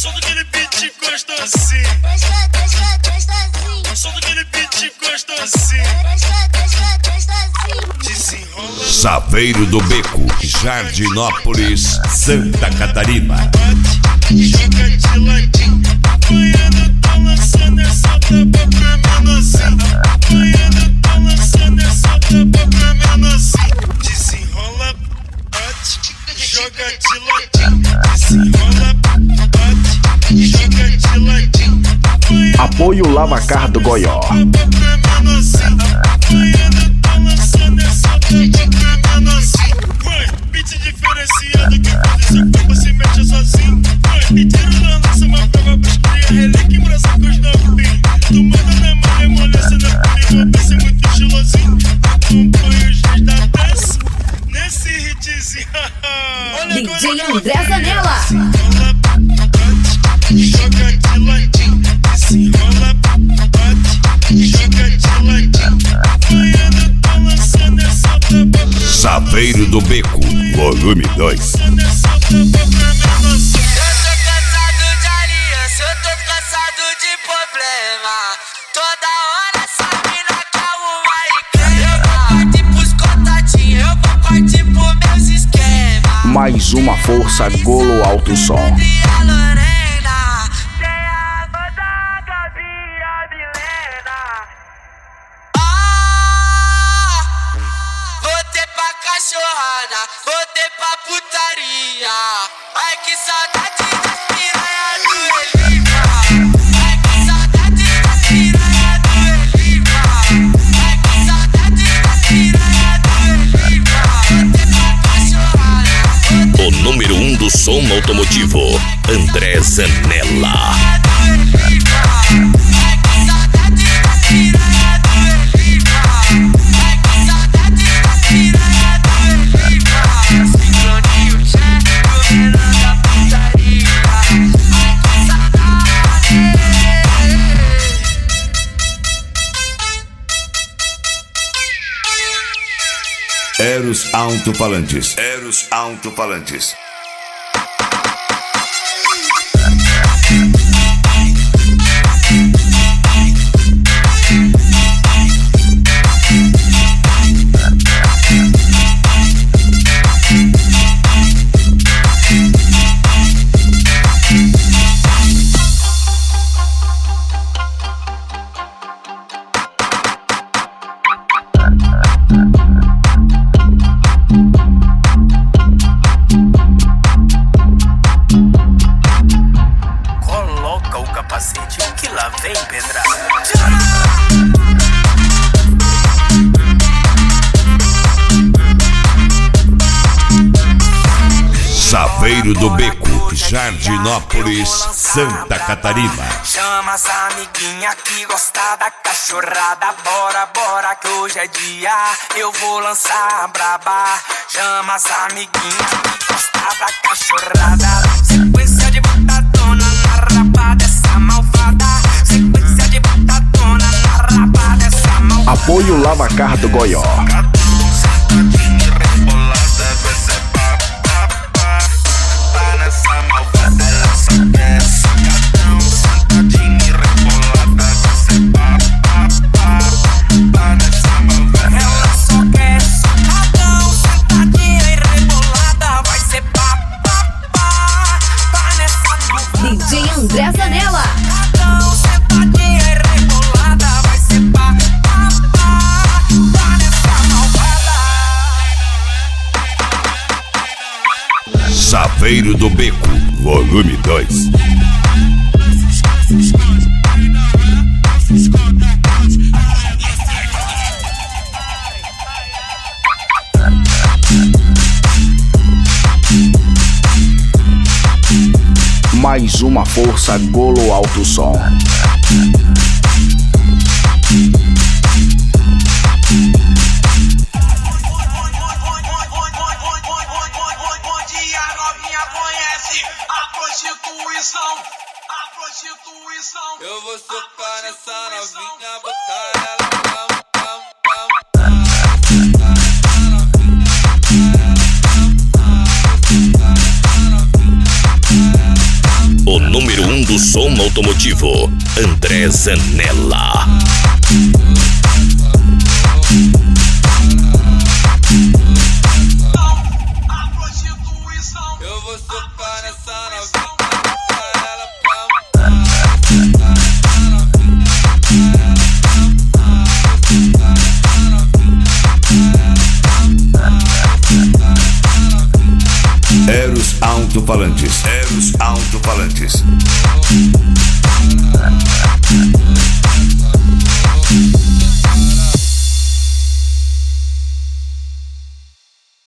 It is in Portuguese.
Solta aquele beat gostosinho. Solta aquele beat gostosinho. Desenrola. Saveiro do Beco, Jardinópolis, Santa Catarina. Joga de ladinho. Apanhando, tá lançando essa tapa tremendo assim. Apanhando, tá lançando essa tapa tremendo assim. Desenrola, bate, joga de ladinho. Desenrola, bate, joga de ladinho. Apoio Lavacar do Goió. Tremendo assim. Apanhando, tá lançando essa tapa tremendo assim. Beat diferenciado que faz essa copa se mexe sozinho. Me tira da lança uma prova pros cria, relíquia e braça com os novinhos. Tu manda na mão, emolece na pilinha, pense muito estilosinho. Acompanha os dias da peça nesse hitzinho. DJ André Zanella. Desenrola, bate, joga de ladinho. Desenrola, bate, joga de ladinho. Apanhando, tá lançando essa tapa. Saveiro do Beco, volume 2. Eu tô cansado de problema. Toda hora essa mina quer uma e crema. Eu vou partir pros contatinhos, eu vou partir pros meus esquemas. Mais uma força Golo Alto Som. E a Lorena, tem a água da Gabi e a Milena. Voltei pra cachorrada, voltei pra putaria. Ai que saudade das piranha do Eliva. Ai que saudade das piranha do Eliva. Ai que saudade das piranha do Eliva. Voltei pra cachorrada. O número 1 do som automotivo, André Zanella. Eros Alto-Falantes. Eros Alto-Falantes. Coloca o capacete, que lá vem pedrada. Saveiro do Beco, Jardinópolis, Santa Catarina. Chama as amiguinhas que gostam da cachorrada. Bora, bora que hoje é dia, eu vou lançar a braba. Chama as amiguinhas que gostam da cachorrada. Sequência de botadona na raba dessa malvada. Sequência de botadona na raba dessa malvada. Apoio Lavacar do Goió. DJ André Zanella. Sentadinha e rebolada, vai ser pá, pá, pá, pá nessa malvada. Saveiro do Beco, volume 2. Mais uma força Golo Alto Som. Eu vou socar nessa novinha, botar ela O número do som automotivo, André Zanella. Eu vou socar nessa novinha. Eros Alto-Falantes.